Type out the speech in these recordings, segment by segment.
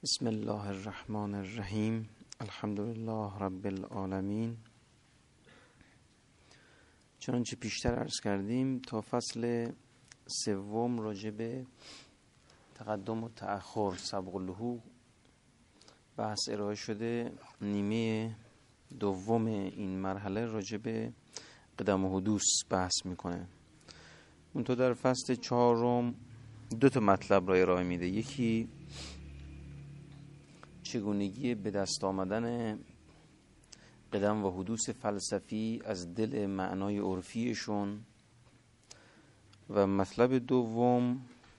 بسم الله الرحمن الرحیم. الحمد لله رب العالمین. چنانچه پیشتر عرض کردیم تا فصل سوم راجع به تقدم و تأخر سبق اللحوق بحث ارائه شده. نیمه دوم این مرحله راجع به قدم و حدوث بحث میکنه. اون تو در فصل چهارم دو تا مطلب را ارائه میده. یکی چگونگی به دست آمدن قدم و حدوث فلسفی از دل معنای عرفیشون، و مطلب دوم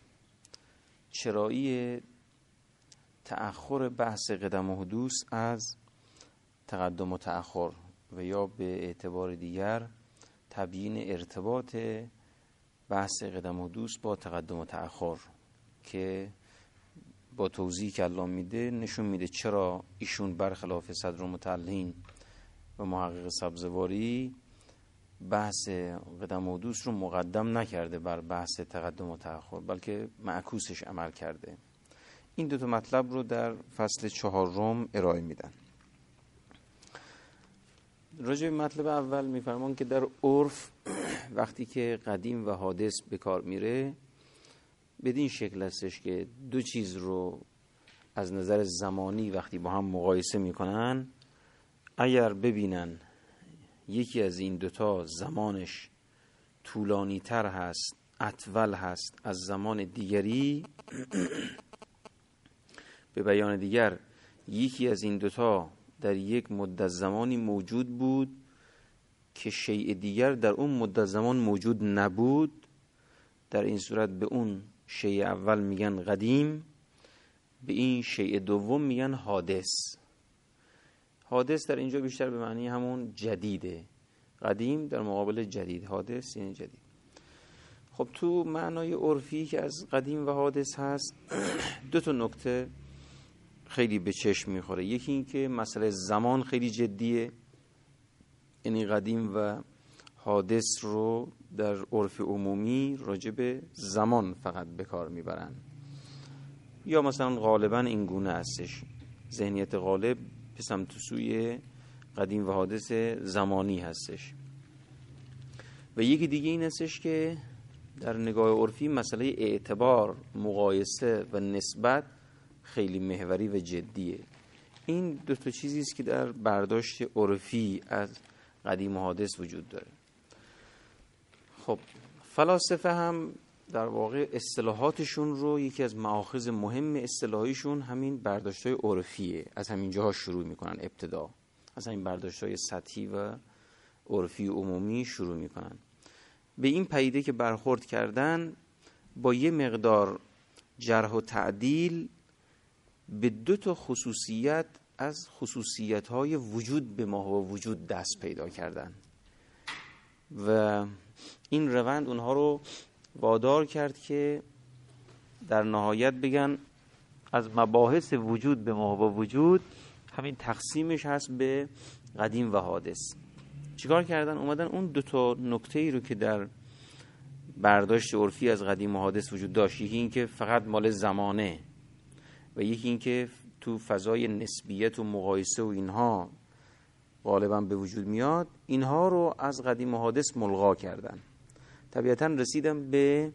چرایی تأخر بحث قدم و حدوث از تقدم و تأخر، و یا به اعتبار دیگر تبیین ارتباط بحث قدم و حدوث با تقدم و تأخر، که با توضیحی که الله میده نشون میده چرا ایشون برخلاف صدرالمتعلین و محقق سبزواری بحث قدم و حدوث رو مقدم نکرده بر بحث تقدم و تأخر، بلکه معکوسش عمل کرده. این دو تا مطلب رو در فصل چهارم ارائه میدن. راجع به مطلب اول میفرمان که در عرف وقتی که قدیم و حادث به کار میره بدین شکل هستش که دو چیز رو از نظر زمانی وقتی با هم مقایسه میکنن، اگر ببینن یکی از این دوتا زمانش طولانی تر هست، اطول هست از زمان دیگری، به بیان دیگر یکی از این دوتا در یک مدت زمانی موجود بود که شیء دیگر در اون مدت زمان موجود نبود، در این صورت به اون شیء اول میگن قدیم، به این شیء دوم میگن حادث. حادث در اینجا بیشتر به معنی همون جدیده. قدیم در مقابل جدید، حادث یعنی جدید. خب تو معنای عرفی که از قدیم و حادث هست دو تا نکته خیلی به چشم میخوره. یکی این که مسئله زمان خیلی جدیه، یعنی قدیم و حادث رو در عرف عمومی راجع به زمان فقط به کار میبرن، یا مثلا غالبا این گونه هستش، ذهنیت غالب به سمت سوی قدیم و حادث زمانی هستش. و یکی دیگه این هستش که در نگاه عرفی مسئله اعتبار، مقایسه و نسبت خیلی محوری و جدیه. این دو تا چیزی است که در برداشت عرفی از قدیم و حادث وجود داره. خب فلاسفه هم در واقع اصطلاحاتشون رو، یکی از مآخذ مهم اصطلاحیشون همین برداشت‌های عرفیه. از همین جاها شروع میکنن، ابتدا از همین برداشت‌های سطحی و عرفی عمومی شروع میکنن. به این پدیده که برخورد کردن با یه مقدار جرح و تعدیل به دو تا خصوصیت از خصوصیت‌های وجود به ما و وجود دست پیدا کردن، و این روند اونها رو وادار کرد که در نهایت بگن از مباحث وجود به ما و وجود همین تقسیمش هست به قدیم و حادث. چیکار کردن؟ اومدن اون دو تا نکته‌ای رو که در برداشت عرفی از قدیم و حادث وجود داشت، یکی این که فقط مال زمانه و یکی این که تو فضای نسبیت و مقایسه و اینها غالبا به وجود میاد، اینها رو از قدیم و حادث ملغا کردن. طبیعتاً رسیدن به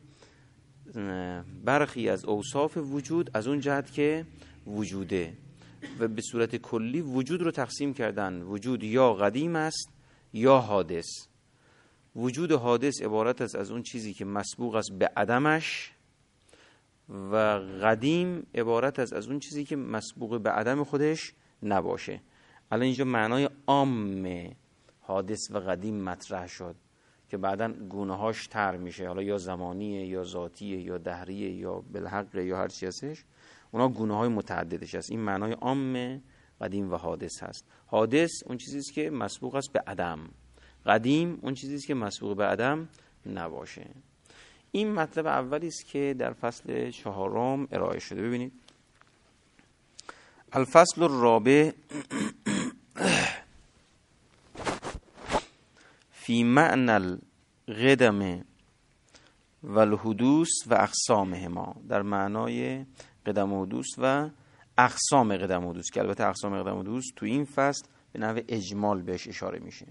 برخی از اوصاف وجود از اون جهت که وجوده، و به صورت کلی وجود رو تقسیم کردن. وجود یا قدیم است یا حادث. وجود حادث عبارت است از اون چیزی که مسبوق است به عدمش، و قدیم عبارت است از اون چیزی که مسبوق به عدم خودش نباشه. الان اینجا معنای عام حادث و قدیم مطرح شد که بعداً گونه‌هاش تر میشه، حالا یا زمانیه یا ذاتیه یا دهریه یا بالحق یا هر چی هستش، اونا گونه‌های متعددش هست. این معنای عام قدیم و حادث هست. حادث اون چیزی است که مسبوق است به عدم، قدیم اون چیزی است که مسبوق به عدم نباشه. این مطلب اولی است که در فصل چهارم ارائه شده. ببینید الفصل الرابع فی معنی القدم و الحدوث و اقسامهما، در معنای قدم و حدوث و اقسام قدم و حدوث، که البته اقسام قدم و حدوث تو این فصل به نحو اجمال بهش اشاره میشه.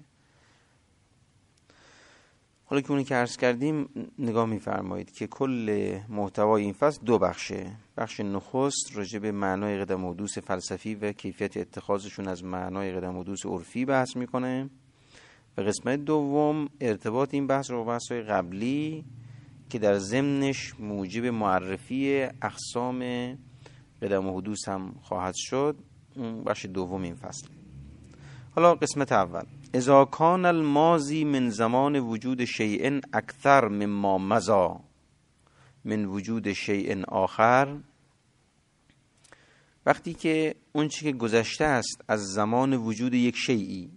حالا که اونی که عرض کردیم نگاه میفرمایید که کل محتوای این فصل دو بخشه. بخش نخست راجع به معنای قدم و حدوث فلسفی و کیفیت اتخاذشون از معنای قدم و حدوث عرفی بحث میکنه و قسمت دوم ارتباط این بحث رو با بحث‌های قبلی که در ضمنش موجب معرفی اقسام قدم و حدوث هم خواهد شد. اون بخش دوم این فصل. حالا قسمت اول: اذا کان الماضی من زمان وجود شیء اکثر مما مضی من وجود شیء آخر، وقتی که اون چی که گذشته است از زمان وجود یک شیئی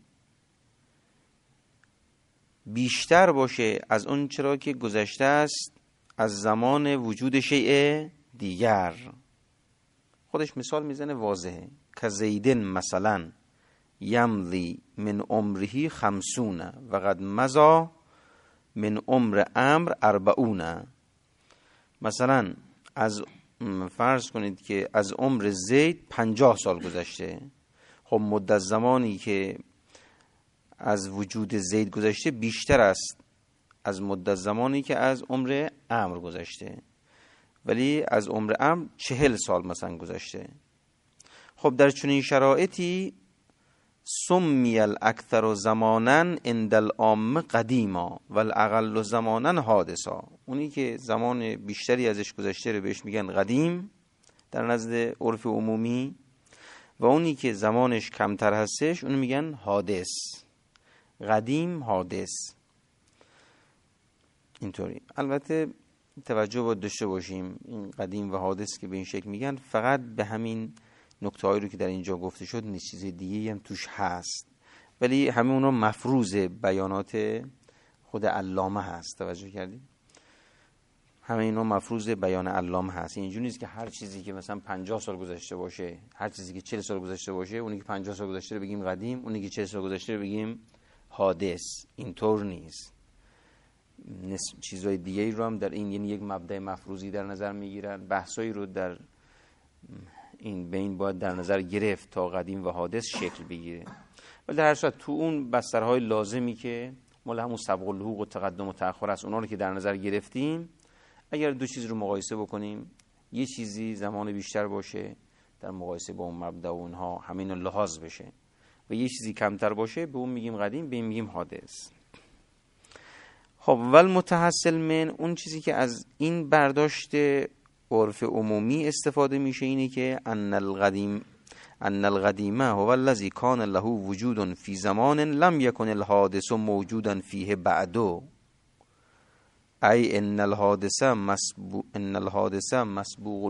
بیشتر باشه از اون چرا که گذشته است از زمان وجود شیء دیگر. خودش مثال میزنه واضحه. که زیدن مثلا یمضی من عمره 50 و قد مضی من عمر امر 40. مثلا از فرض کنید که از عمر زید 50 سال گذشته. خب مدت زمانی که از وجود زید گذشته بیشتر است از مدت زمانی که از عمر امر گذشته، ولی از عمر امر 40 سال مثلا گذشته. خب در چنین شرایطی سمی الاکثر زمانا عند العامه قدیما و الاقل زمانا حادثا. اونی که زمان بیشتری ازش گذشته رو بهش میگن قدیم در نزد عرف عمومی، و اونی که زمانش کمتر هستش اونو میگن حادث. قدیم، حادث، اینطوری. البته توجه باید داشته باشیم این قدیم و حادث که به این شکل میگن فقط به همین نکته هایی رو که در اینجا گفته شد نیست، چیز دیگه هم توش هست، ولی همه اونا مفروض بیانات خود علامه هست. توجه کردید؟ همه اینا مفروض بیان علامه هست. اینجوری نیست که هر چیزی که مثلا 50 سال گذشته باشه، هر چیزی که 40 سال گذشته باشه، اونی که 50 سال گذشته رو بگیم قدیم، اونی که 40 سال گذشته رو بگیم حادث. اینطور نیست. چیزهای دیگه رو هم در این، یعنی یک مبدأ مفروضی در نظر میگیرن. بحثایی رو در این بین باید در نظر گرفت تا قدیم و حادث شکل بگیره. ولی در هر صورت تو اون بسترهای لازمی که مال همون سبق الحقوق و تقدم و تأخر است، اونا رو که در نظر گرفتیم، اگر دو چیز رو مقایسه بکنیم، یه چیزی زمان بیشتر باشه در مقایسه با اون مبدأ و اونها همین لحاظ بشه و یه چیزی کمتر باشه، به اون میگیم قدیم، به این میگیم حادث. خب ول متحصل من، اون چیزی که از این برداشت عرف عمومی استفاده میشه اینه که ان القدیمه هو الذی کان له وجود فی زمان لم یکن الحادث موجودا فیه بعدو، ای ان الحادث مسبوق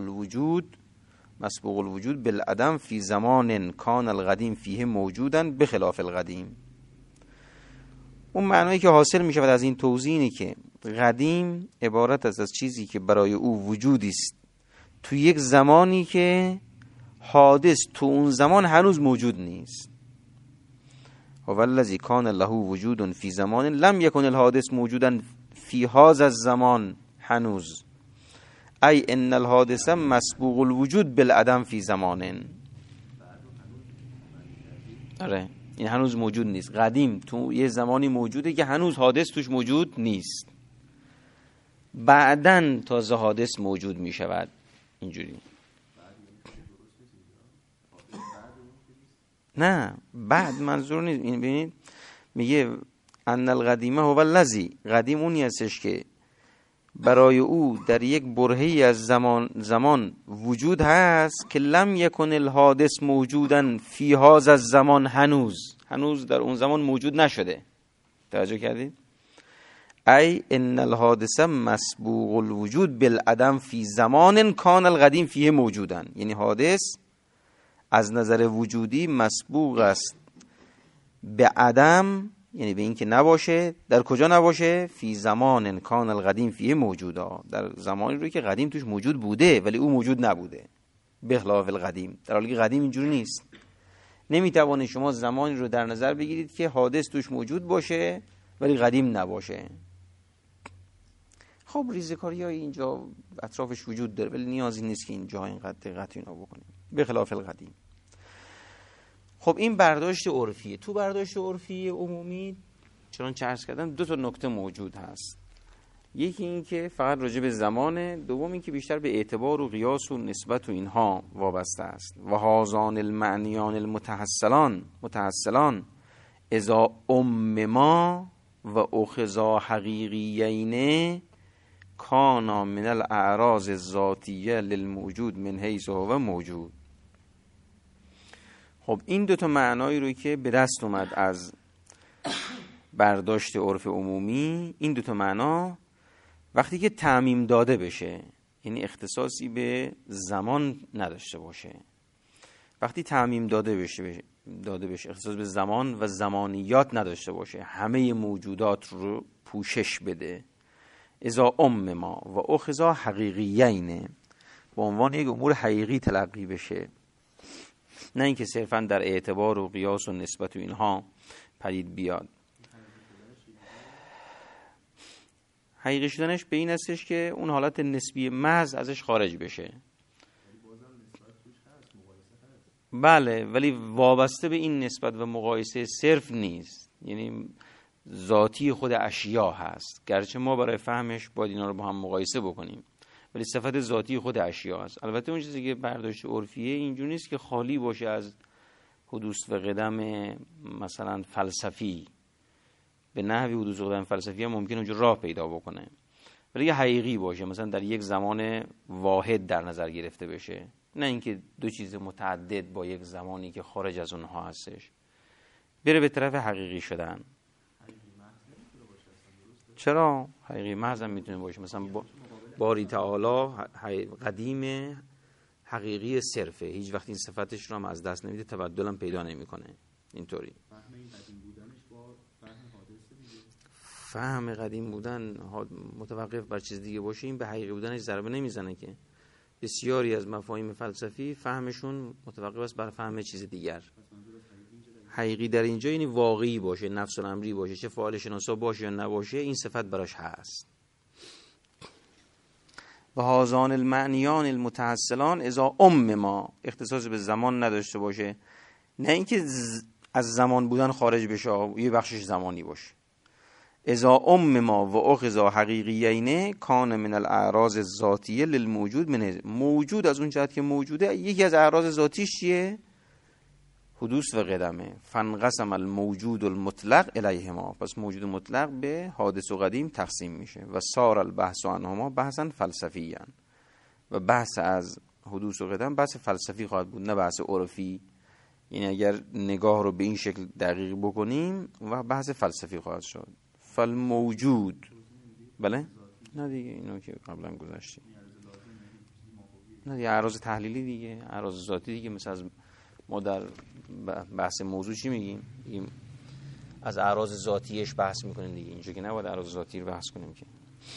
الوجود بالعدم فی زمان کان القدیم فیه موجودا بخلاف القدیم. اون معنایی که حاصل می شود از این توضیح اینه که قدیم عبارت است از چیزی که برای او وجودی است تو یک زمانی که حادث تو اون زمان هنوز موجود نیست. هو الذی کان له وجود فی زمان لم یکن الحادث موجودا فی هذا الزمان هنوز، ای ان الحادث مسبوق الوجود بالعدم فی زمان. آره، این هنوز موجود نیست. قدیم تو یه زمانی موجوده که هنوز حادث توش موجود نیست، بعدن تازه حادث موجود می شود. اینجوری نه، بعد منظور نیست. این ببینید میگه ان القدیمه هو الذی، قدیم اونی هستش که برای او در یک برهه‌ای از زمان وجود هست که لم یکن الحادث موجودا فی هذا الزمان، هنوز در اون زمان موجود نشده. توجه کردید؟ ای ان الحادث مسبوق الوجود بالعدم فی زمان کان القدیم فیه موجودا، یعنی حادث از نظر وجودی مسبوق است به عدم، یعنی به این که نباشه. در کجا نباشه؟ فی زمان کان القدیم فیه موجودا، در زمانی رو که قدیم توش موجود بوده ولی او موجود نبوده، بخلاف القدیم. در حالی که قدیم اینجوری نیست. نمیتوانید شما زمانی رو در نظر بگیرید که حادث توش موجود باشه ولی قدیم نباشه. خب ریزکاری های اینجا اطرافش وجود داره ولی نیازی نیست که اینجا اینقدر دقت اینا بکنیم. به خلاف القدیم. خب این برداشت عرفیه. تو برداشت عرفی عمومی چنانچه عرض کردم 2 نکته موجود هست. یکی این که فقط راجع به زمانه، دوم این که بیشتر به اعتبار و قیاس و نسبت و اینها وابسته است. و هازان المعنیان المتحصلان اذا امما و اخذا حقیقیین کانا من الاعراض الذاتیه للموجود من حیث هو موجود. خب این 2 معنایی رو که به دست اومد از برداشت عرف عمومی، این 2 معنا وقتی که تعمیم داده بشه، یعنی اختصاصی به زمان نداشته باشه، وقتی تعمیم داده بشه اختصاص به زمان و زمانیات نداشته باشه، همه موجودات رو پوشش بده، اذا امما و اخذا حقیقیین، به عنوان یک امور حقیقی تلقی بشه، نه اینکه صرفا در اعتبار و قیاس و نسبت و اینها پدید بیاد. حقیقی شدنش به این هستش که اون حالت نسبی محض ازش خارج بشه. بله، ولی وابسته به این نسبت و مقایسه صرف نیست، یعنی ذاتی خود اشیا هست، گرچه ما برای فهمش باید اینا رو با هم مقایسه بکنیم، ولی صفت ذاتی خود اشیا هست. البته اون چیزی که برداشت عرفیه اینجوری نیست که خالی باشه از حدوث و قدم مثلا فلسفی، به نحوی حدوث و قدم فلسفی هم ممکنه اونجا راه پیدا بکنه، ولی یه حقیقی باشه، مثلا در یک زمان واحد در نظر گرفته بشه، نه اینکه 2 چیز متعدد با یک زمانی که خارج از اونها هستش بره به طرف حقیقی شدن. چرا؟ حقیقی محض هم میتونه باشه، مثلا باری تعالی قدیم حقیقی صرفه، هیچ وقت این صفتش رو هم از دست نمیده، تبدل هم پیدا نمیکنه. اینطوری فهم قدیم بودن متوقف بر چیز دیگه باشه، این به حقیقی بودنش ضربه نمیزنه که بسیاری از مفاهیم فلسفی فهمشون متوقف است بر فهم چیز دیگر. حقیقی در اینجا یعنی واقعی باشه، نفس الامری باشه، چه فاعل شناسا باشه یا نباشه، این صفت براش هست. و هازان المعنیان المتحصلان اذا امما، اختصاص به زمان نداشته باشه، نه اینکه از زمان بودن خارج بشه، یه بخشش زمانی باشه. اذا امما و اخذا حقیقیین کان من الاعراض الذاتیه للموجود، من موجود از اون جهت که موجوده، یکی از اعراض ذاتیش چیه؟ حدوث و قدمه. فانقسم الموجود المطلق الیهما، پس موجود مطلق به حادث و قدیم تقسیم میشه. و صار البحث عنهما بحثا فلسفیا، و بحث از حدوث و قدم بحث فلسفی خواهد بود، نه بحث عرفی. یعنی اگر نگاه رو به این شکل دقیق بکنیم و بحث فلسفی خواهد شد. فالموجود، بله؟ نه دیگه اینو که قبلا گذاشتیم، نه دیگه اعراض تحلیلی دیگه، اعراض ذاتی دیگه. مثل از ما در بحث موضوع چی میگیم؟ از اعراض ذاتیش بحث میکنیم دیگه، اینجا که نباید اعراض ذاتی رو بحث کنیم که.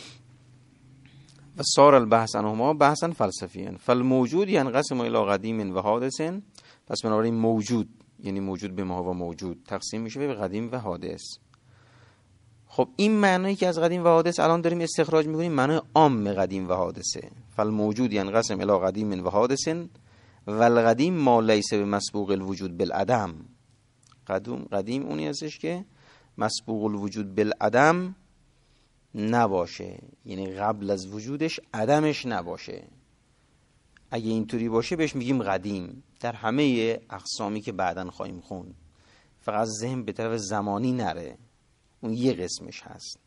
و صار البحث عنهما بحثا فلسفیا. فالموجود ينقسم الى قدیم و حادث، پس بنابراین موجود یعنی موجود به ما و موجود تقسیم میشه به قدیم و حادث. خب این معنایی که از قدیم و حادث الان داریم استخراج میکنیم معنای عام قدیم و حادثه. فالموجود ينقسم الى قدیم و حادث و القدیم ما لیس بمسبوق الوجود بالعدم. قدیم اونی هستش که مسبوق الوجود بالعدم نباشه، یعنی قبل از وجودش عدمش نباشه. اگه اینطوری باشه بهش میگیم قدیم، در همه اقسامی که بعداً خواهیم خوند. فقط ذهن به طرف زمانی نره، اون یه قسمش هست.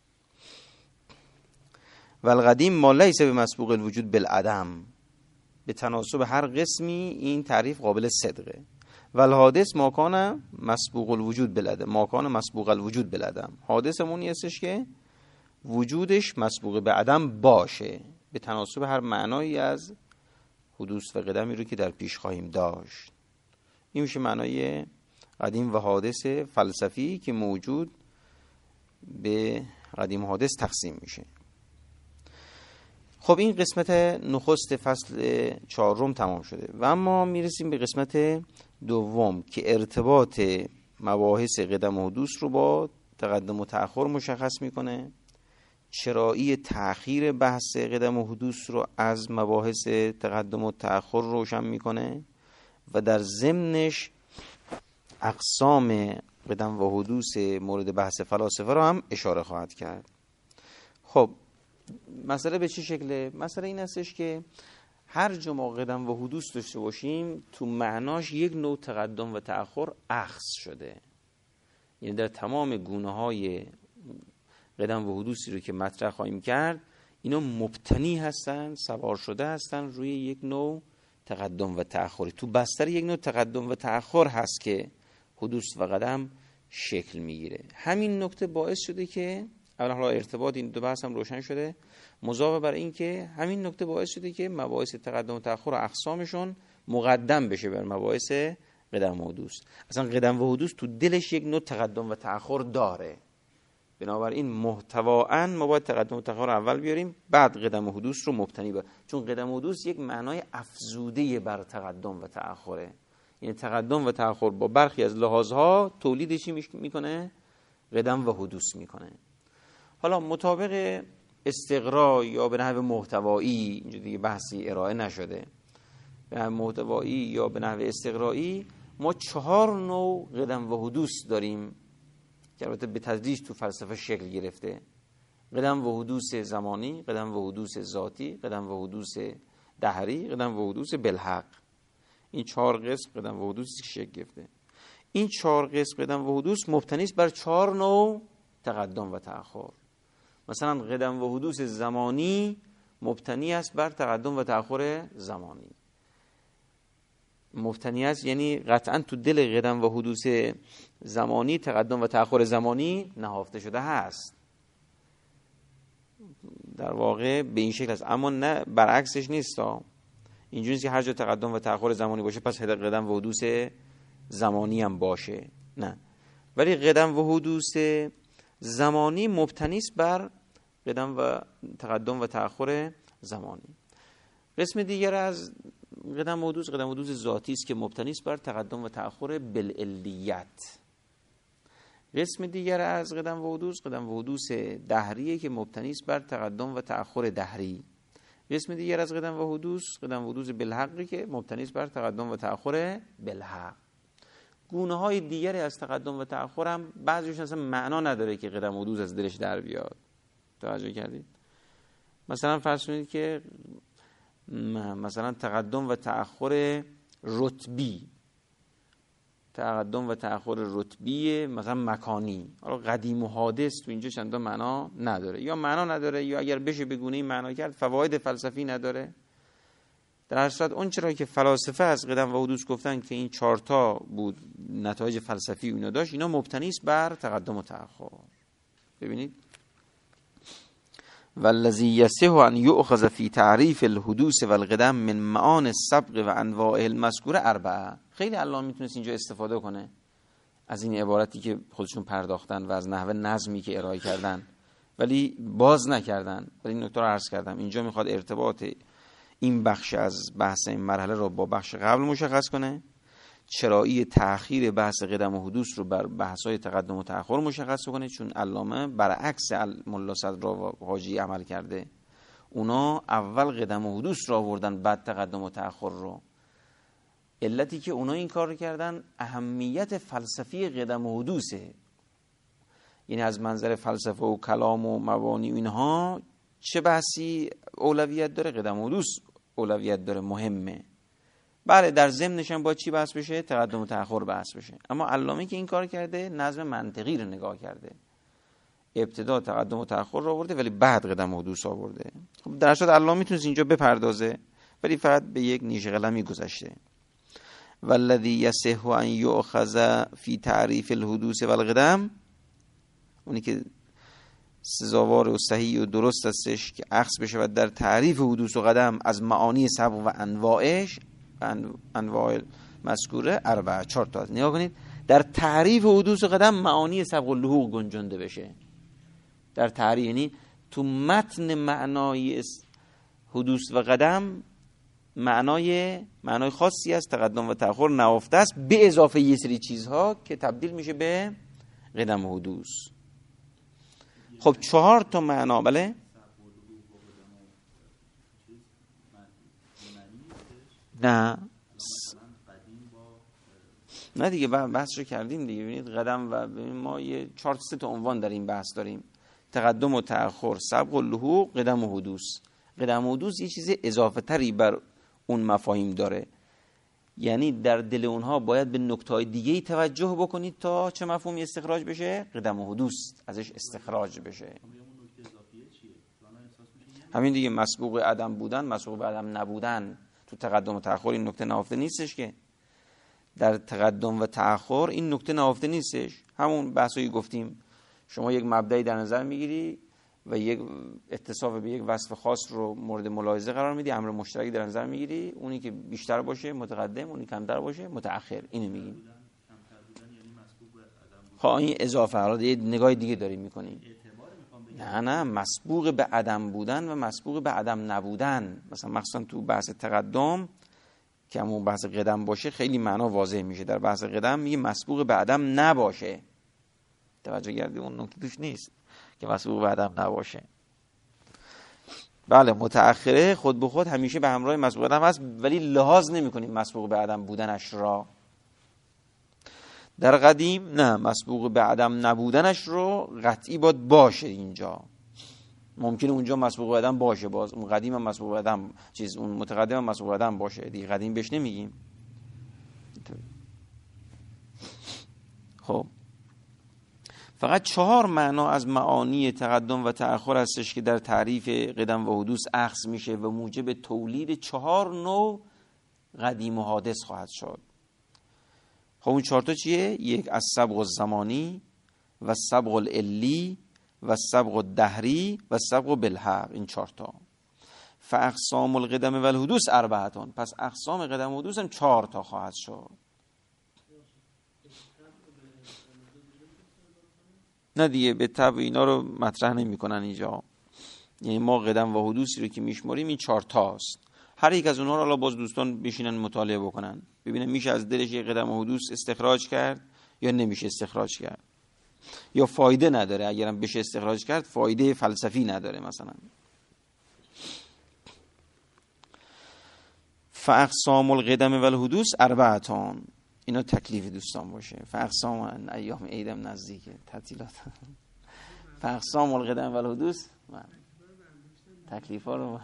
و القدیم ما لیس بمسبوق الوجود بالعدم، به تناسب هر قسمی این تعریف قابل صدقه. و الحادث ما کان مسبوق الوجود بالعدم، ما کان مسبوق الوجود بالعدم. حادث همونی هستش که وجودش مسبوق به عدم باشه، به تناسب هر معنایی از حدوث و قدمی رو که در پیش خواهیم داشت. این میشه معنای قدیم و حادث فلسفی که موجود به قدیم و حادث تقسیم میشه. خب این قسمت نخست فصل 4 تمام شده و اما میرسیم به قسمت دوم که ارتباط مباحث قدم و حدوث رو با تقدم و تأخر مشخص میکنه، چرایی تأخیر بحث قدم و حدوث رو از مباحث تقدم و تأخر روشن میکنه و در ضمنش اقسام قدم و حدوث مورد بحث فلاسفه رو هم اشاره خواهد کرد. خب مسئله به چه شکله؟ مسئله این هستش که هر جا ما قدم و حدوث داشته باشیم تو معناش یک نوع تقدم و تأخر اخذ شده. یعنی در تمام گونه های قدم و حدوثی رو که مطرح خواهیم کرد اینا مبتنی هستن، سوار شده هستن روی یک نوع تقدم و تأخر. تو بستر یک نوع تقدم و تأخر هست که حدوث و قدم شکل میگیره. همین نکته باعث شده که اولا ارتباط این دو بحث هم روشن شده، مضافه بر این که همین نکته باعث شده که مباحث تقدم و تأخر و اقسامشون مقدم بشه بر مباحث قدم و حدوث. اصلا قدم و حدوث تو دلش یک نوع تقدم و تأخر داره، بنابراین محتوااً ما باید تقدم و تأخر اول بیاریم، بعد قدم و حدوث رو مبتنی بر، چون قدم و حدوث یک معنای افزوده بر تقدم و تأخره. یعنی تقدم و تأخر با برخی از لحاظها تولید چی میکنه؟ قدم و حدوث میکنه. حالا مطابق استقرا یا به نحو محتوایی، اینجا دیگه بحثی ارائه نشده، به نحو محتوایی یا به نحو استقرایی ما 4 نوع قدم و حدوث داریم که البته به تدریج تو فلسفه شکل گرفته. قدم و حدوث زمانی، قدم و حدوث ذاتی، قدم و حدوث دهری، قدم و حدوث بالحق. این 4 قسم قدم و حدوثی شکل گرفته. این 4 قسم قدم و حدوث مبتنی است بر 4 نوع تقدم و تأخر. مثلا قدم و حدوث زمانی مبتنی است بر تقدم و تأخر زمانی. مبتنی است یعنی قطعا تو دل قدم و حدوث زمانی تقدم و تأخر زمانی نهفته شده هست. در واقع به این شکل است، اما نه برعکسش نیست. اینجوری نیست که هر جا تقدم و تأخر زمانی باشه پس قدم و حدوث زمانی هم باشه، نه. ولی قدم و حدوث زمانی مبتنی است بر قدم و تقدم و تأخر زمانی. قسم دیگر از قدم و حدوث قدم و حدوث ذاتی است که مبتنی است بر تقدم و تأخر بالعلیت. قسم دیگر از قدم و حدوث دهریه که مبتنی است بر تقدم و تأخر دهری. قسم دیگر از قدم و حدوث بالحقی که مبتنی است بر تقدم و تأخر بالحق. گونه های دیگری از تقدم و تأخر هم بعضیش اصلا معنا نداره که قدم و حدوث از دلش در بیاد. توجه کردید؟ مثلا فرض کنید که مثلا تقدم و تأخر رتبی، تقدم و تأخر رتبی مثلا مکانی، حالا قدیم و حادث تو اینجا چندان معنا نداره، یا معنا نداره یا اگر بشه به گونه‌ای معنا کرد فواید فلسفی نداره. در هر صورت اون چرا که فلاسفه از قدم و حدوث گفتن که این 4 تا بود نتایج فلسفی اینا داشت، اینا مبتنی است بر تقدم و تأخر. ببینید والذی یصح ان یؤخذ فی تعریف الحدوث والقدم من معانی السبق و انواع المذکوره 4. خیلی الان میتونست اینجا استفاده کنه از این عبارتی که خودشون پرداختن و از نحوه نظمی که ارائه کردن، ولی باز نکردن. ولی این نکته رو عرض کردم، اینجا میخواد ارتباط این بخش از بحث این مرحله رو با بخش قبل مشخص کنه، چرایی تأخیر بحث قدم و حدوث رو بر بحث‌های تقدم و تأخر مشخص کنه، چون علامه برعکس ملا صدر و حاجی عمل کرده. اونا اول قدم و حدوث رو آوردن بعد تقدم و تأخر رو. علتی که اونا این کار رو کردن اهمیت فلسفی قدم و حدوثه. یعنی از منظر فلسفه و کلام و مبانی اینها چه بحثی اولویت داره؟ قدم و حدوث اولویت داره، مهمه. بله در ضمنش هم باید چی بحث بشه؟ تقدم و تأخر بحث بشه. اما علامه که این کار کرده نظم منطقی رو نگاه کرده، ابتدا تقدم و تأخر رو آورده ولی بعد قدم و حدوث آورده. خب در اصل علامه میتونه اینجا بپردازه ولی فقط به یک نیش قلمی گذشته. والذی یصح ان یؤخذ فی تعریف الحدوث والقدم، اونی که سزاوار و صحیح و درست هستش که اخذ بشه و در تعریف حدوث و قدم از معانی سبق و انواعش، انواع مذکوره 4 تا. نگاه کنید در تعریف حدوث و قدم معانی سبق و لحوق گنجانده بشه. در تعریف یعنی تو متن معنای حدوث و قدم معنای خاصی از تقدم و تأخر نهفته است، به اضافه یه سری چیزها که تبدیل میشه به قدم و حدوث. خب 4 تا معنا. بله نه نه دیگه بحث رو کردیم دیگه. ببینید قدم و ما یه 4 تا عنوان در این بحث داریم: تقدم و تأخر، سبق و لحوق، قدم و حدوث. قدم و حدوث یه چیز اضافه تری بر اون مفاهیم داره، یعنی در دل اونها باید به نکته‌های دیگه‌ای توجه بکنید تا چه مفهومی استخراج بشه؟ قدم و حدوث ازش استخراج بشه. همین دیگه، مسبوق عدم بودن، مسبوق به عدم نبودن. تو تقدم و تأخر این نکته نهفته نیستش که. در تقدم و تأخر این نکته نهفته نیستش. همون بحثایی گفتیم، شما یک مبدأی در نظر میگیری و یک اتصاف به یک وصف خاص رو مورد ملاحظه قرار میدی، امر مشترکی در نظر میگیری، اونی که بیشتر باشه متقدم، اونی کمتر باشه متأخر. اینو میگیم. خب این اضافه حالا یه نگاه دیگه داریم میکنیم. نه مسبوق به عدم بودن و مسبوق به عدم نبودن. مثلا مخصوصا تو بحث تقدم که همون بحث قدم باشه خیلی معنا واضح میشه. در بحث قدم میگه مسبوق به عدم نباشه. توجه کردی اون نکته توش نیست که مسبوق به عدم نباشه. بله متأخره خود به خود همیشه به همراه مسبوق به عدم هست، ولی لحاظ نمی‌کنیم مسبوق به عدم بودنش را. در قدیم نه، مسبوق به عدم نبودنش رو قطعی باشه. اینجا ممکنه اونجا مسبوق به عدم باشه، باز اون قدیم هم مسبوق به عدم، اون متقدم هم مسبوق به عدم باشه دیگه. قدیم بهش نمیگیم. خب فقط 4 معنا از معانی تقدم و تأخر هستش که در تعریف قدم و حدوث اخذ میشه و موجب تولید 4 نوع قدیم و حادث خواهد شد. خب اون 4 تا چیه؟ 1 از سبق الزمانی و سبق العلی و سبق الدهری و سبق بالحق. این 4 تا. فاقسام القدم و الحدوث 4. پس اقسام قدم و حدوث هم 4 تا خواهد شد. نه دیگه به طبع اینا رو مطرح نمی کنن اینجا. یعنی ما قدم و حدوثی رو که میشماریم این 4 تاست. هر یک از اونها رو باز دوستان بشینن مطالعه بکنن، ببینن میشه از دلش یه قدم و حدوث استخراج کرد یا نمیشه استخراج کرد، یا فایده نداره. اگرم بشه استخراج کرد فایده فلسفی نداره مثلا. فاقسام القدم و الحدوث 4. اینا تکلیف دوستان باشه. فاقسام ایام عیدم نزدیکه، تعطیلات. فاقسام القدم و الحدوث تکلیفا رو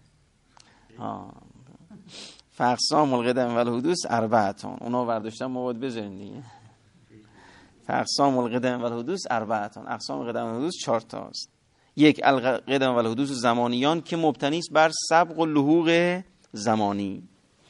فاقسام القدم و الحدوث 4. اونا برداشتن ما باید بذاریم دیگه. فاقسام القدم و الحدوث 4. اقسام قدم و الحدوث 4 تاست. 1 القدم و الحدوث زمانیان که مبتنی است بر سبق و لحوق زمانی.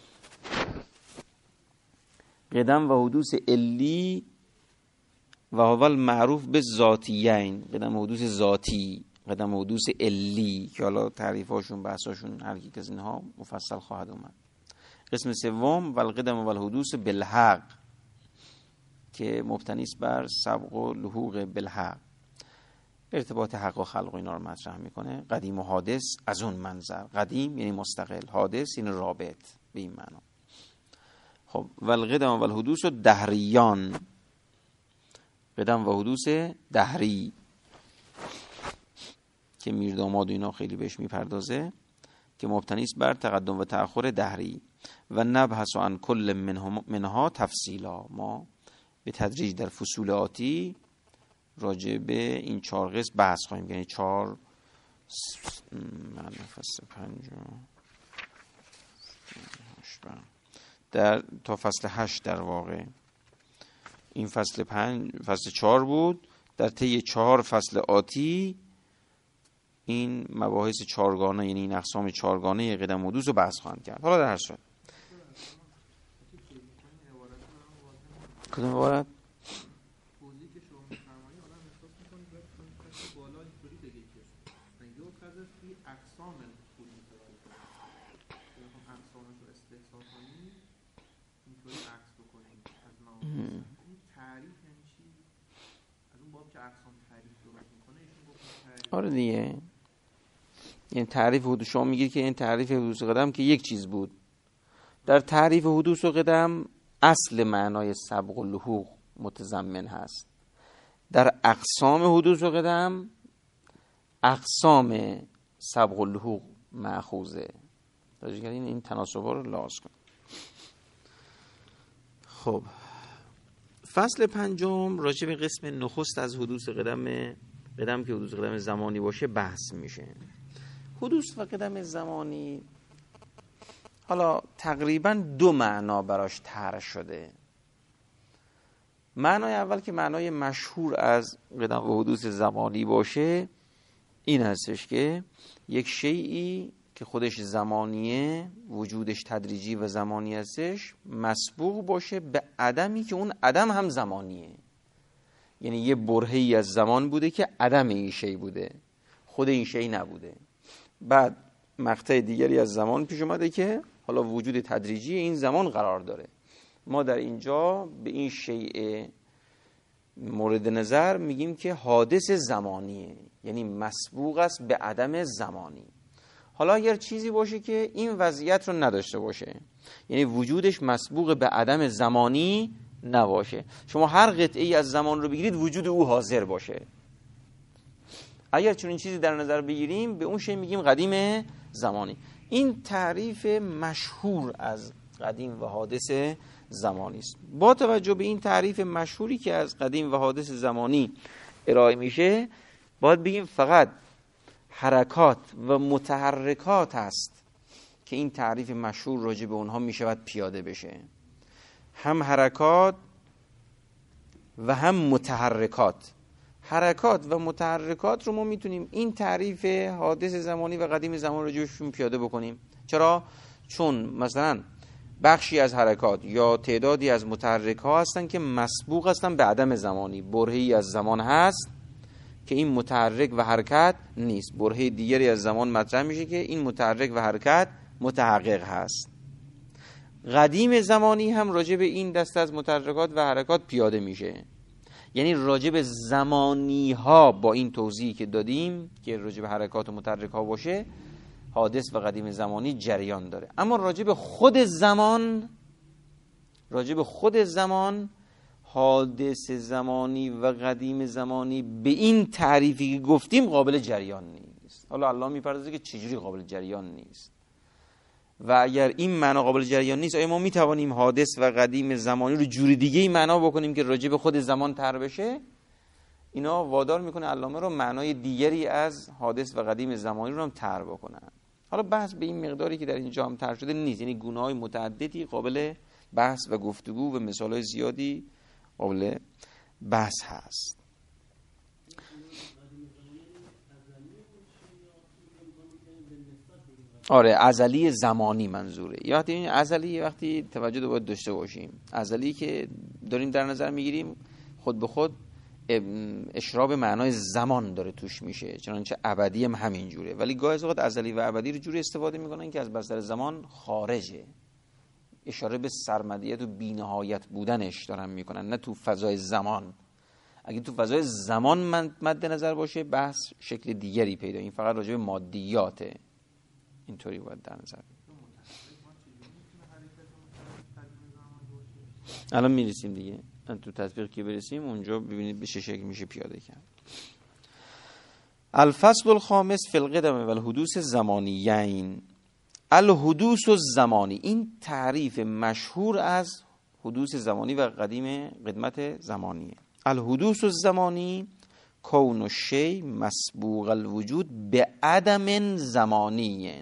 قدم و حدوث علی و هو المعروف به ذاتیین. قدم و حدوث ذاتی، قدم و حدوث علی که حالا تعریفاشون بحثاشون هر یک از اینها مفصل خواهد اومد. قسم سوم والقدم و الحدوث بالحق که مبتنی است بر سبق و لحوق بالحق. ارتباط حق و خلق و اینا رو مطرح میکنه. قدیم و حادث از اون منظر. قدیم یعنی مستقل، حادث یعنی رابط، به این معنا. خب والقدم و الحدوث دهریان. قدم و حدوث دهری که میرداماد و اینا خیلی بهش میپردازه، که مبتنی است بر تقدم و تأخر دهری. و نبحث عن کل منها تفصیلا. ما به تدریج در فصول آتی راجع به این 4 قسم بحث خواهیم. یعنی 4 فصل 5 در تا فصل 8 در واقع. این فصل 4 بود. در طی 4 فصل آتی این مباحث 4گانه، یعنی این اقسام 4گانه قدم و حدوث رو بحث خواهند کرد. حالا در هر صورت کدوم عبارت؟ توضیحی که شما می‌فرمایید آدم احساس می‌کنه باید بالا اینطوری بگه که یه قضیه توی اقسام پول متوجه کنید. اقسامش رو استحصال کنید، اینطوری عکس بکنید از معانی. این تعریف یعنی چی؟ از اون باب که اقسام تعریف درست می‌کنه ایشون گفت تعریف. آره دیگه. یعنی تعریف حدوث، شما میگید که این تعریف حدوث و قدم که یک چیز بود. در تعریف حدوث و قدم اصل معنای سبق و لحوق متضمن هست. در اقسام حدوث و قدم اقسام سبق و لحوق مأخوذه. این تناسب رو لحاظ کن. خب فصل پنجم راجع به قسم نخست از حدوث قدم که حدوث قدم زمانی باشه بحث میشه. حدوث و قدم زمانی حالا تقریبا دو معنا براش طرح شده. معنای اول که معنای مشهور از قدم و حدوث زمانی باشه این هستش که یک شیئی که خودش زمانیه، وجودش تدریجی و زمانی هستش، مسبوق باشه به عدمی که اون عدم هم زمانیه. یعنی یه برهه‌ای از زمان بوده که عدم این شی بوده، خود این شی نبوده. بعد مقطع دیگری از زمان پیش اومده که حالا وجود تدریجی این زمان قرار داره. ما در اینجا به این شیء مورد نظر میگیم که حادث زمانیه، یعنی مسبوق است به عدم زمانی. حالا اگر چیزی باشه که این وضعیت رو نداشته باشه، یعنی وجودش مسبوق به عدم زمانی نباشه، شما هر قطعی از زمان رو بگیرید وجود او حاضر باشه، اگر چون این چیزی در نظر بگیریم به اون شی میگیم قدیم زمانی. این تعریف مشهور از قدیم و حادث زمانی است. با توجه به این تعریف مشهوری که از قدیم و حادث زمانی ارائه میشه، باید بگیم فقط حرکات و متحرکات هست که این تعریف مشهور راجع به اونها میشود پیاده بشه. هم حرکات و هم متحرکات. حرکات و متحرکات رو ما میتونیم این تعریف حادث زمانی و قدیم زمان راجعشون پیاده بکنیم. چرا؟ چون مثلا بخشی از حرکات یا تعدادی از متحرک ها هستن که مسبوق هستن به عدم زمانی، برهه‌ای از زمان هست که این متحرک و حرکت نیست، برهه دیگری از زمان مطرح میشه که این متحرک و حرکت متحقق هست. قدیم زمانی هم راجع به این دسته از متحرکات و حرکات پیاده میشه، یعنی راجع به زمانی ها با این توضیحی که دادیم که راجع به حرکات و متحرک ها باشه حادث و قدیم زمانی جریان داره. اما راجع به خود زمان حادث زمانی و قدیم زمانی به این تعریفی که گفتیم قابل جریان نیست. حالا الله میپردازه که چجوری قابل جریان نیست و اگر این معنا قابل جریان نیست آیا ما میتوانیم حادث و قدیم زمانی رو جوری دیگه ای معنا بکنیم که راجع به خود زمان طرح بشه؟ اینا وادار میکنه علامه رو معنای دیگری از حادث و قدیم زمانی رو هم طرح بکنن. حالا بحث به این مقداری که در اینجا هم طرح شده نیست، یعنی گونه‌های متعددی قابل بحث و گفتگو و مثال‌های زیادی قابل بحث هست. آره ازلی زمانی منظوره. یا وقتی این ازلی وقتی توجه رو باید داشته باشیم، ازلی که داریم در نظر میگیریم خود به خود اشراب معنای زمان داره توش میشه، چنانچه ابدی هم همین جوره، ولی گاهی اوقات ازلی و ابدی رو جوری استفاده میکنن که از بستر زمان خارجه، اشاره به سرمدیت و بی‌نهایت بودنش دارن میکنن، نه تو فضای زمان. اگه تو فضای زمان مد نظر باشه بحث شکل دیگری پیدا، این فقط راجع به مادیاته، اینطوری باید در نظر الان میرسیم دیگه، تو تطبیق که برسیم اونجا ببینید به چه شکل میشه پیاده کرد. الفصل الخامس فی القدم و الحدوث الزمانیین. الحدوث الزمانی، این تعریف مشهور از حدوث زمانی و قدمت زمانیه. الحدوث الزمانی کون الشی مسبوق الوجود به عدم زمانی.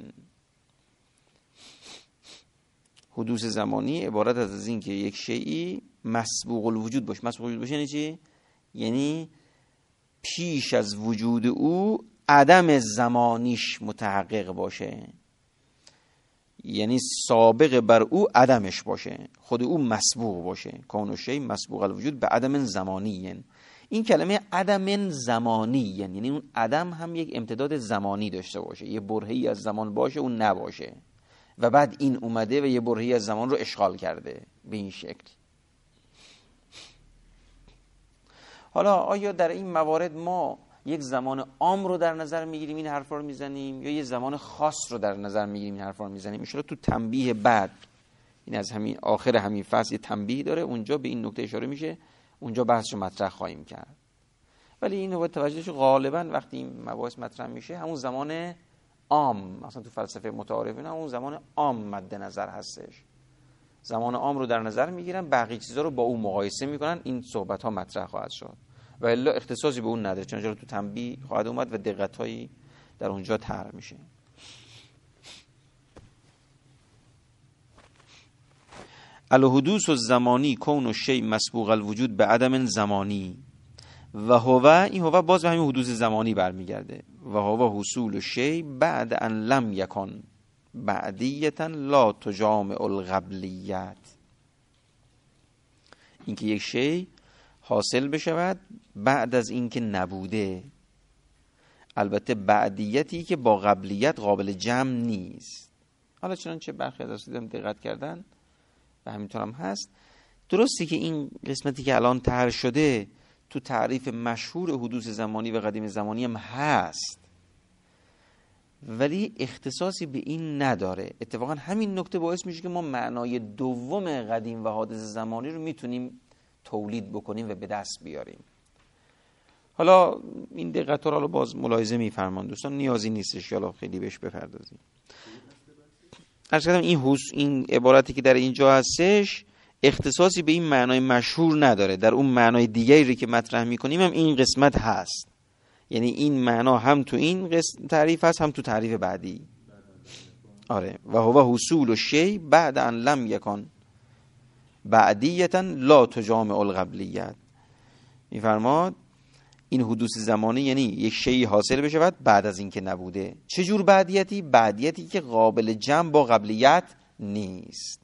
حدوث زمانی عبارت از این که یک شیئی مسبوق الوجود باشه. مسبوق الوجود باشه یعنی چی؟ یعنی پیش از وجود او عدم زمانیش متحقق باشه، یعنی سابق بر او عدمش باشه، خود او مسبوق باشه. کون الشی مسبوق الوجود به عدم زمانی. این کلمه عدم زمانی یعنی اون عدم هم یک امتداد زمانی داشته باشه، یه برهه‌ای از زمان باشه اون نباشه و بعد این اومده و یه برهه‌ای از زمان رو اشغال کرده به این شکل. حالا آیا در این موارد ما یک زمان عام رو در نظر میگیریم این حرفا رو میزنیم یا یه زمان خاص رو در نظر میگیریم این حرفا رو میزنیم؟ ان شاءالله تو تنبیه بعد این از همین آخر همین فصل تنبیه داره، اونجا به این نکته اشاره میشه، اونجا بحثش مطرح خواهیم کرد. ولی این رو توجهش غالبا وقتی این مباحث مطرح میشه همون زمان عام، مثلا تو فلسفه متعارف اینا همون زمان عام مد نظر هستش. زمان عام رو در نظر میگیرن، بقیه چیزا رو با اون مقایسه میکنن، این صحبت ها مطرح خواهد شد و الا اختصاصی به اون نداره، چون تو تنبیه خواهد اومد و دقتایی در اونجا طرح میشه. الحدوث الزمانی کون الشیء مسبوق الوجود به عدم زمانی و هو، این هو باز به همین حدوث زمانی برمیگرده، و هو حصول الشیء بعد ان لم یکن بعدیتا لا تجامع القبلیت، اینکه یک شی حاصل بشود بعد از اینکه نبوده، البته بعدیتی که با قبلیت قابل جمع نیست. حالا چنانچه برخی از اساتید دقت کردن و همینطور هم هست، درستی که این قسمتی که الان طرح شده تو تعریف مشهور حدوث زمانی و قدیم زمانی هم هست، ولی اختصاصی به این نداره. اتفاقا همین نکته باعث میشه که ما معنای دوم قدیم و حادث زمانی رو میتونیم تولید بکنیم و به دست بیاریم. حالا این دقت رو باز ملاحظه میفرمان دوستان، نیازی نیستش که حالا خیلی بهش بپردازیم. عرض کردم این عبارتی که در اینجا هستش اختصاصی به این معنای مشهور نداره، در اون معنای دیگری که مطرح میکنیم هم این قسمت هست، یعنی این معنا هم تو این تعریف هست هم تو تعریف بعدی. آره، و هو حصول الشیء بعد ان لم یکن بعدیتا لا تجامع القبلیت. میفرماد این حدوث زمانی یعنی یک شیء حاصل بشود بعد از اینکه نبوده. چه جور بعدیتی؟ بعدیتی که قابل جمع با قبلیت نیست.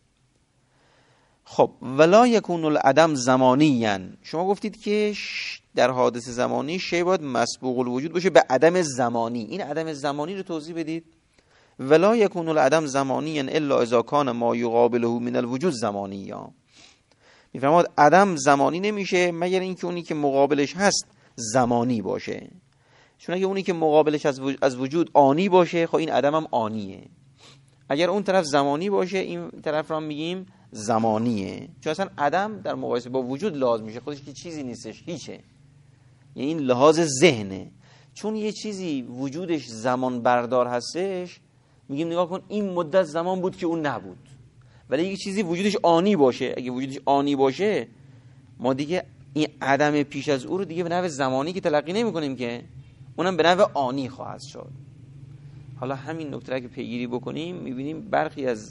خب ولا یکون العدم زمانیاً، شما گفتید که در حادث زمانی شیء باید مسبوق الوجود باشه به عدم زمانی. این عدم زمانی رو توضیح بدید. ولا یکون العدم زمانیاً الا اذا کان ما یقابله من الوجود زمانیا. میفرماد عدم زمانی نمیشه مگر اینکه اونی که مقابلش هست زمانی باشه. چون اگه اونی که مقابلش از وجود آنی باشه، خب این عدم هم آنیه. اگر اون طرف زمانی باشه، این طرف رو میگیم زمانیه. چون اصلا عدم در مقایسه با وجود لازم میشه، خودش که چیزی نیستش، هیچه، یعنی این لحاظ ذهنه. چون یه چیزی وجودش زمان بردار هستش، میگیم نگاه کن این مدت زمان بود که اون نبود. ولی یه چیزی وجودش آنی باشه، اگه وجودش آنی باشه ما دیگه این عدم پیش از او رو دیگه به نحو زمانی که تلقی نمی کنیم، که اونم به نحو آنی خواهد شد. حالا همین نکته را که پیگیری بکنیم میبینیم برخی از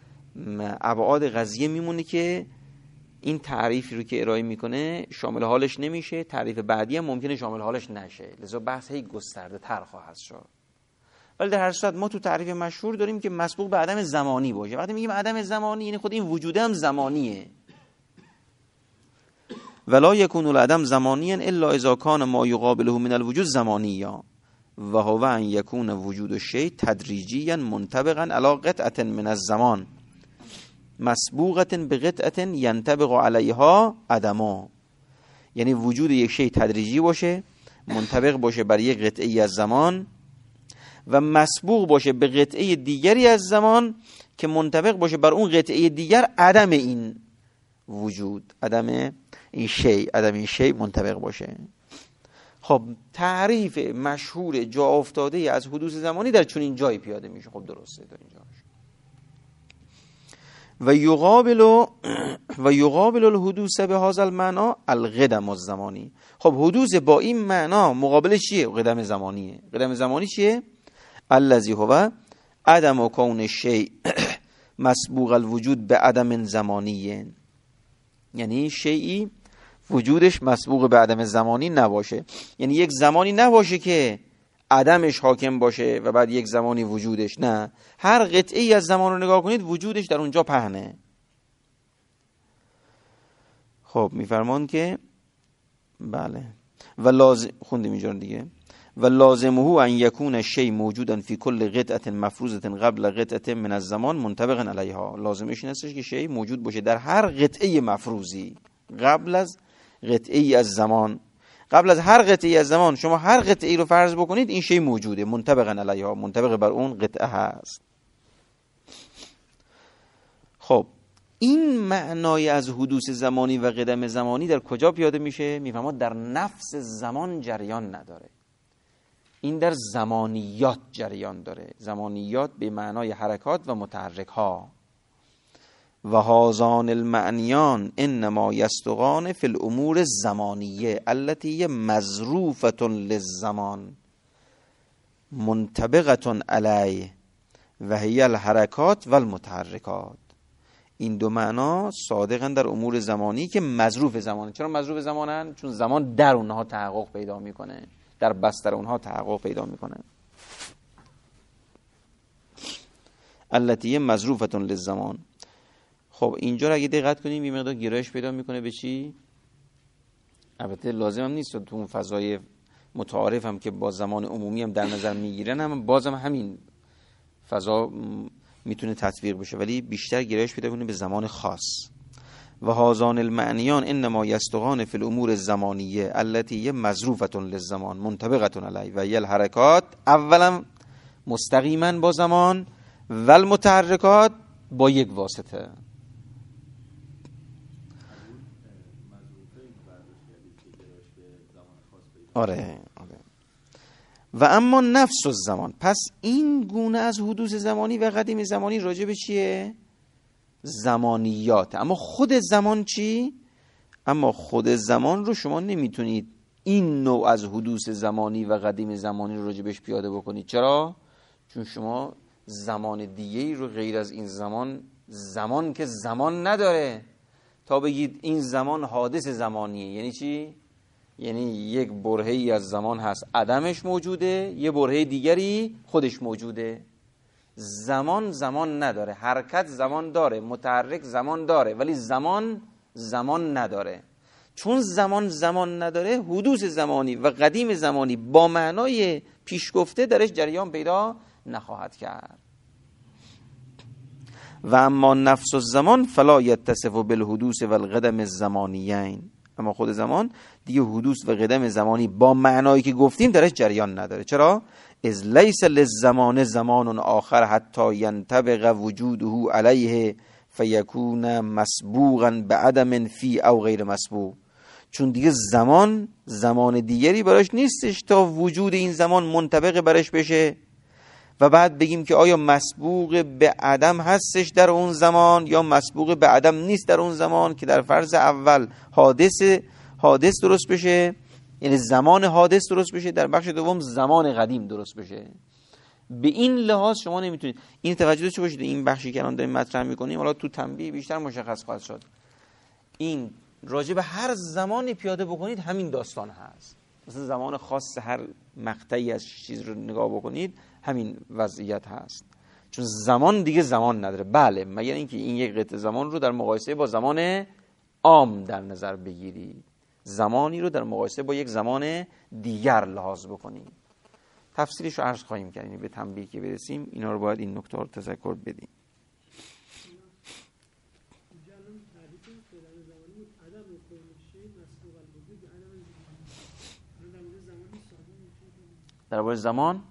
ابعاد قضیه میمونه که این تعریفی رو که ارائه میکنه شامل حالش نمیشه، تعریف بعدی هم ممکنه شامل حالش نشه، لذا بحث هی گسترده تر خواهد شد. ولی در هر صورت ما تو تعریف مشهور داریم که مسبوق به عدم زمانی باشه. وقتی میگیم عدم زمانی یعنی خود این وجود هم زمانیه. ولا یکون العدم زمانیا الا اذا کان ما یقابله من الوجود زمانیا و هو ان یکون وجود الشیء تدریجیا منطبقا علی قطعه من الزمان مسبوقه بقطعه ينطبق علیها عدمه. یعنی وجود یک شیء تدریجی باشه، منطبق باشه بر یک قطعه از زمان و مسبوق باشه به قطعه دیگری از زمان که منطبق باشه بر اون قطعه دیگر عدم این وجود، عدم این شیء منطبق باشه. خب تعریف مشهور جا افتاده از حدوث زمانی در چنین جایی پیاده میشه. خب درسته در اینجا و یقابل الحدوث به هذا المعنى القدم الزمانی. خب حدوث با این معنا مقابلش چیه؟ قدم زمانیه. قدم زمانی چیه؟ الذی هو عدم کون الشیء مسبوق الوجود به عدم زمانیه، یعنی شیئی وجودش مسبوق به عدم زمانی نباشه، یعنی یک زمانی نباشه که عدمش حاکم باشه و بعد یک زمانی وجودش، نه، هر قطعی از زمان رو نگاه کنید وجودش در اونجا پهنه. خب میفرمان که بله و لازم خوندیم اینجا دیگه، و لازمه ان یکون الشیء موجودا فی کل قطعه مفروضه قبل قطعه من الزمان منطبقا علیها. لازمش این هستش که شیء موجود باشه در هر قطعه مفروضی قبل از قطعه از زمان. قبل از هر قطعه از زمان شما هر قطعه رو فرض بکنید این شیء موجوده، منطبقا علیها، منطبق بر اون قطعه هست. خب این معنای از حدوث زمانی و قدم زمانی در کجا پیاده میشه؟ میفهمید در نفس زمان جریان نداره، این در زمانیات جریان داره. زمانیات به معنای حرکات و متحرک ها. و هازان المعنیان انما یستغان فی الامور الزمانیه التي مظروفة للزمان منطبقة علیه و هی الحرکات و المتحرکات. این دو معنا صادقن در امور زمانی که مظروف زمانه. چرا مظروف زمانن؟ چون زمان در اونها تحقق پیدا میکنه، در بستر اونها تحقق پیدا میکنه. التي مظروفة للزمان. خب اینجا رو اگه دقت کنیم یه مقدار گرایش پیدا میکنه به چی؟ البته لازم هم نیست تو اون فضای متعارف هم که با زمان عمومی هم در نظر میگیرن هم بازم همین فضا میتونه تطبیق بشه، ولی بیشتر گرایش پیدا کنه به زمان خاص. و هازان المعنیان انما یستغان فی الامور الزمانیه التي مظروفة للزمان منطبقة علیه و هی الحرکات، اولا مستقیما با زمان و المتحرکات با یک واسطه. آره. و اما نفس الزمان، پس این گونه از حدوث زمانی و قدیم زمانی راجع به چیه؟ زمانیات. اما خود زمان چی؟ اما خود زمان رو شما نمیتونید این نوع از حدوث زمانی و قدیم زمانی رو راجع بهش پیاده بکنید. چرا؟ چون شما زمان دیگه‌ای رو غیر از این زمان که زمان نداره تا بگید این زمان حادث زمانیه. یعنی چی؟ یعنی یک برهه‌ای از زمان هست عدمش موجوده، یه برهه دیگری خودش موجوده. زمان نداره، حرکت زمان داره، متحرک زمان داره، ولی زمان نداره. چون زمان نداره، حدوث زمانی و قدیم زمانی با معنای پیش گفته درش جریان پیدا نخواهد کرد. و اما نفس الزمان فلا یتصف بالحدوث و القدم الزمانیین، اما خود زمان دیگه حدوث و قدم زمانی با معنایی که گفتیم درش جریان نداره. چرا؟ از لیس للزمان زمان آخر حتی ینطبق وجوده علیه فیکون مسبوقا بعدم فی او غیر مسبوق. چون دیگه زمان دیگری براش نیستش تا وجود این زمان منطبق براش بشه و بعد بگیم که آیا مسبوق به عدم هستش در اون زمان یا مسبوق به عدم نیست در اون زمان، که در فرض اول حادث درست بشه، یعنی زمان حادث درست بشه، در بخش دوم زمان قدیم درست بشه. به این لحاظ شما نمیتونید این توجه داشته باشید. این بخشی که الان داریم مطرح میکنیم حالا تو تنبیه بیشتر مشخص خواهد شد. این راجع به هر زمانی پیاده بکنید همین داستان هست. مثلا زمان خاص هر مقطعی از چیز رو نگاه بکنید همین وضعیت هست. چون زمان دیگه زمان نداره. بله، مگر اینکه این یک قطعه زمان رو در مقایسه با زمان عام در نظر بگیرید، زمانی رو در مقایسه با یک زمان دیگر لحاظ بکنید. تفسیرش رو عرض خواهیم کرد. به تنبیه که برسیم اینا رو باید این نکته رو تذکر بدیم. در باید زمان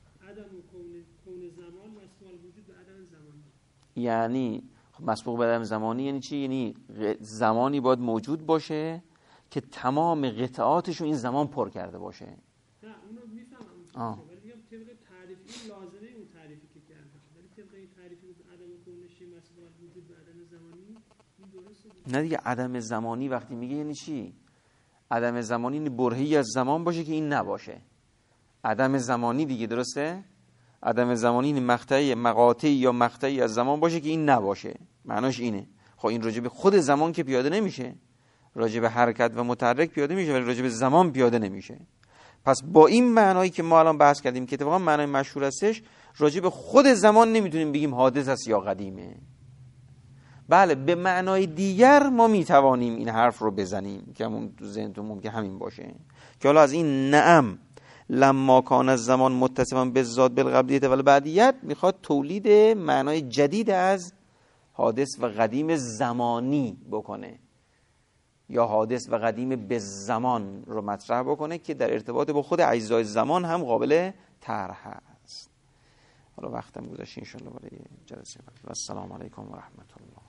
یعنی مسبوق به عدم زمانی یعنی چی؟ یعنی زمانی باید موجود باشه که تمام قطعاتشو این زمان پر کرده باشه. نه اونو میفهمم، ولی میگم طبق تعریفی لازمه اون تعریفی که کردم، ولی طبق این تعریفی که عدم کونشی مسبوق به وجود به عدم زمانی این درسته؟ نه دیگه، عدم زمانی وقتی میگه یعنی چی؟ عدم زمانی یعنی برهه‌ای از زمان باشه که این نباشه. عدم زمانی دیگه، درسته؟ عدم زمانی یعنی مقاطعی یا مقطعی از زمان باشه که این نباشه. معناش اینه. خب این راجع به خود زمان که پیاده نمیشه، راجع به حرکت و متحرک پیاده میشه ولی راجع به زمان پیاده نمیشه. پس با این معنایی که ما الان بحث کردیم که اتفاقا معنای مشهور هستش، راجع به خود زمان نمیتونیم بگیم حادث است یا قدیمه. بله، به معنای دیگر ما میتوانیم این حرف رو بزنیم که همون تو ذهنتون ممکن همین باشه که حالا از این نعم لما کان الزمان متصفا بالذات بالقبلیت و البعدیت میخواد تولید معنای جدید از حادث و قدیم زمانی بکنه یا حادث و قدیم به زمان رو مطرح بکنه که در ارتباط با خود اجزای زمان هم قابل طرح هست. حالا وقتم گذشت ان شاء الله برای جلسه بعد. و السلام علیکم و رحمت الله.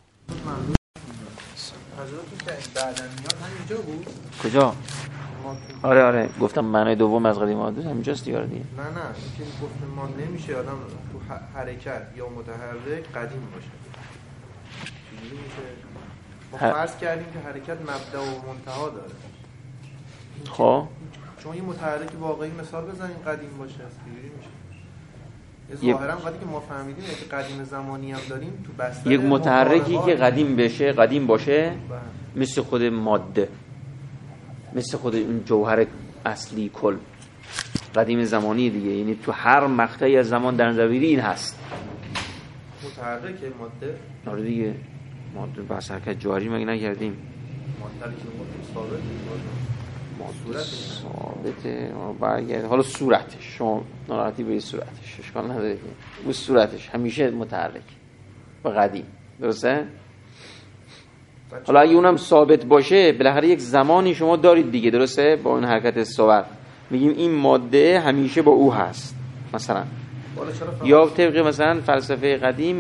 حضرتون که بعدن میاد همینجا بود؟ کجا؟ آره گفتم معنای دوم از قدیم حادث همینجاست دیگه. نه اینکه گفتم ما نمیشه آدم تو حرکت یا متحرک قدیم باشه. می‌دونی که ما فرض کردیم که حرکت مبدا و منتها داره. خب چون یه متحرک واقعی مثال بزنیم قدیم باشه چجوری میشه؟ ظاهرا وقتی که ما فهمیدیم که قدیم زمانی هم داریم تو بستر یک متحرکی که قدیم بشه، قدیم باشه، مثل خود ماده، مثل خود این جوهر اصلی کل، قدیم زمانی دیگه، یعنی تو هر مقطعی از زمان در نظر بگیری این هست. متحرک ماده؟ آره دیگه، ماده بحث حرکت جاری مگه نکردیم؟ ماده که ثابته، ماده ثابته، برگرد حالا صورتش، شما ناراحتی به صورتش، اشکال نداره که اون صورتش همیشه متحرک و قدیم، درسته؟ حالا اگه اونم ثابت باشه بالاخره یک زمانی شما دارید دیگه، درسته؟ با این حرکت ثابت میگیم این ماده همیشه با او هست مثلا. یا طبق مثلا فلسفه قدیم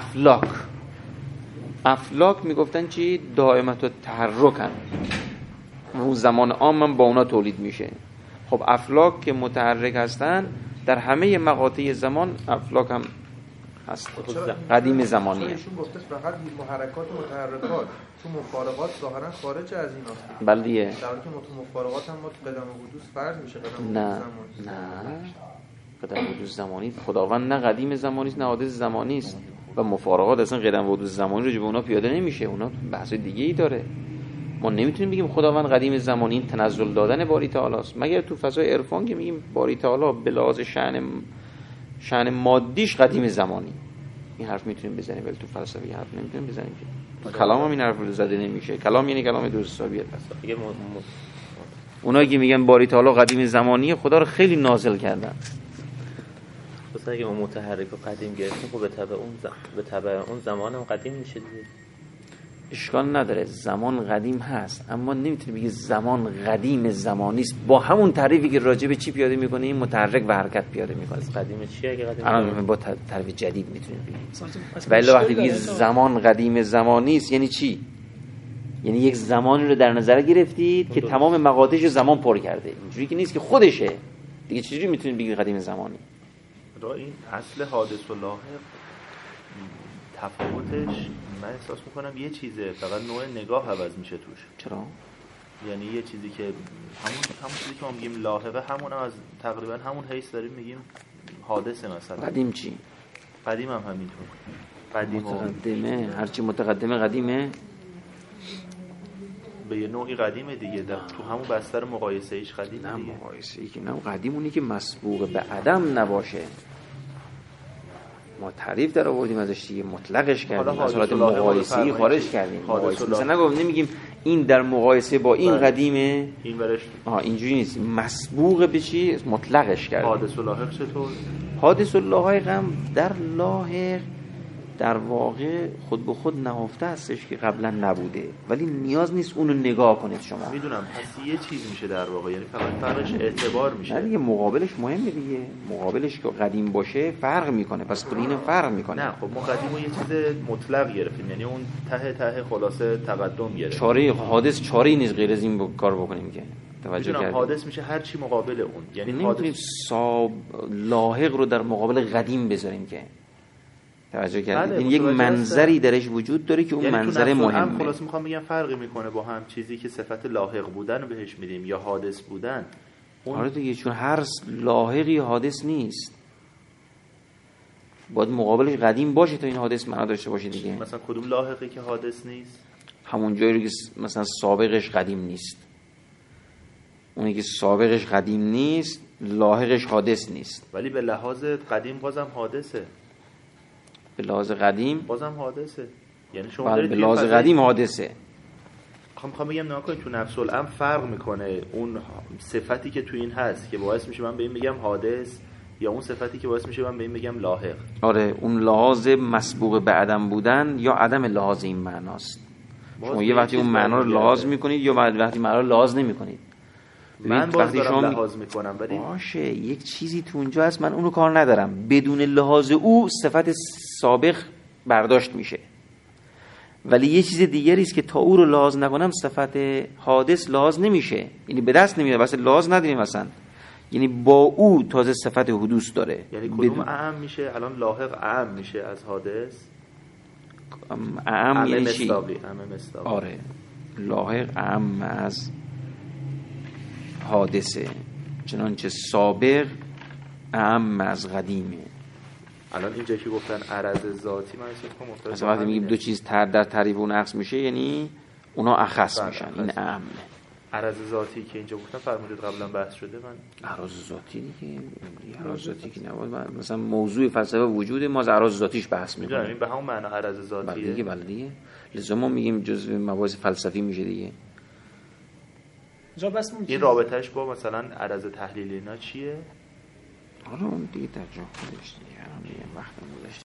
افلاک میگفتن چی؟ دائمت و تحرکن، اون زمان عام من با اونا تولید میشه. خب افلاک که متحرک هستن در همه مقاطع زمان، افلاک هم هست، قدیم زمانیه. ایشون گفته فقط محرکات متحرکات تو مفارقات ظاهرا خارج از این هست. بله دیگه. در حالی که تو مفارقات هم ما تو قدم حدوث فرض میشه قدم نه قدم حدوث زمانی خداوند نه قدیم زمانی است نه حادث زمانی است و مفارقات اصلا قدم حدوث زمانی رو به اونا پیاده نمیشه، اونا بحث دیگه ای داره. ما نمیتونیم بگیم خداوند قدیم زمانی تنزل دادن باری تعالی است، مگر تو فضای عرفان که میگیم باری تعالی به لحاظ شأن مادیش قدیم زمانی. این حرف میتونیم بزنیم، ولی تو فلسفه یه حرف نمیتونیم بزنیم که کلام هم این حرف رو زده نمیشه. کلام یعنی کلام درست حسابیت هست. اونایی که میگن باری تعالی قدیم زمانی خدا رو خیلی نازل کردن. واسه اگه ما متحرک و قدیم گرفتیم خب به تبع اون زمان هم قدیم میشه دیگه. اشکال نداره، زمان قدیم هست، اما نمیتونی بگی زمان قدیم زمانی است با همون تعریفی که راجع به چی پیاده میکنه این متحرک و حرکت پیاده میکنه. قدیم چیه اگه قدیم؟ الان با تعریف جدید میتونیم بگیم. ولی وقتی بگی زمان قدیم زمانی است یعنی چی؟ یعنی یک زمانی رو در نظر گرفتید که تمام مقاطعش زمان پر کرده. اینجوری که نیست که خودشه دیگه. چجوری میتونید بگید قدیم زمانی؟ را این اصل حادث و لاحق تفاوتش من احساس میکنم یه چیزه، فقط نوع نگاه عوض میشه توش. چرا؟ یعنی یه چیزی که همون چیزی که ما میگیم لاحقه، همون هم از تقریبا همون حیث داریم میگیم حادثه. مثلا قدیم چی؟ قدیم هم همینطور. قدیم متقدمه، هرچی متقدمه قدیمه، به یه نوعی قدیمه دیگه، تو همون بستر مقایسه ایش قدیمه نه دیگه. مقایسه ای که نه، قدیم اونی که مسبوق به عدم نباشه. ما تعریف در آوردیم ازش دیگه، مطلقش کردیم، از حالت مقایسه‌ای خارج کردیم. مثلا نمیگیم این در مقایسه با این قدیمه، این برش اینجوری نیست. مسبوق به چی؟ مطلقش کردیم. حادث و لاحق چطور؟ حادث و لاحق هم در لاحق در واقع خود به خود نهفته هستش که قبلا نبوده، ولی نیاز نیست اونو نگاه کنید شما. میدونم، پس یه چیز میشه در واقع، یعنی فقط فرقش اعتبار میشه. نه دیگه، مقابلش مهمه دیگه. مقابلش که قدیم باشه فرق میکنه، پس کل اینو فرق میکنه. نه خب ما قدیمو یه چیز مطلق گرفتیم، یعنی اون ته خلاصه تقدم گرفتیم. چاره حادث چاره نیست غیر از این کار بکنیم که توجه کردیم. کردیم. حادث میشه هر چی مقابل اون، یعنی نمیتونیم لاحق رو در مقابل قدیم بذاریم که توجه کردید. این یک منظری درش وجود داره که اون یعنی منظر مهمه. خلاص میخوام بگم فرقی میکنه با هم چیزی که صفت لاحق بودن رو بهش میدیم یا حادث بودن. آره دیگه، چون هر لاحقی حادث نیست، باید مقابلش قدیم باشه تا این حادث معنا داشته باشه دیگه. مثلا کدوم لاحقی که حادث نیست؟ همون جایی رو که مثلا سابقش قدیم نیست. اونی که سابقش قدیم نیست لاحقش حادث نیست، ولی به لحاظ قدیم بازم حادثه. به لحاظ قدیم بازم حادثه، یعنی شما به لحاظ قدیم حادثه. میخوام بگم نه کنید تو نفس الامر فرق میکنه اون صفتی که تو این هست که باعث میشه من به این بگم حادث، یا اون صفتی که باعث میشه من به این بگم لاحق. آره، اون لحاظ مسبوق به عدم بودن یا عدم لحاظ این معناست. شما یه وقتی اون معنا رو لحاظ میکنید یا وقتی معنا رو لحاظ نمیکنید. من باز دارم لحاظ میکنم، ولی باشه یک چیزی تو اونجا هست من اونو کار ندارم، بدون لحاظ او صفت سابق برداشت میشه. ولی یه چیز دیگری است که تا او رو لحاظ نکنم صفت حادث لحاظ نمیشه، یعنی به دست نمیاد، واسه لحاظ نداریم مثلا. یعنی با او تازه صفت حدوث داره. یعنی کدوم اعم میشه؟ الان لاحق اعم میشه از حادث؟ اعم یعنی چی؟ مصداقی. آره، لاحق اعم از حادثه، چنانچه سابق اعم از قدیمه. الان اینجا که گفتن عرض ذاتی، من احساس کنم مفترض مثلا وقتی میگیم دو چیز در تعریف اون عکس میشه، یعنی اونا اخص میشن، این اعمه. عرض ذاتی که اینجا گفتن فرمودید قبلا بحث شده، من اعراض ذاتی دیگه، اعراض ذاتی که نبود، مثلا موضوع فلسفه وجود ما از اعراض ذاتیش بحث میکنیم. میدونم این به همون معنا عرض ذاتیه. بله دیگه، لذا ما میگیم جزء مباحث فلسفی میشه دیگه. این رابطهش با مثلا عرض تحلیلی اینا چیه؟ حالا اون دیگه در جا خودش دیگه، وقت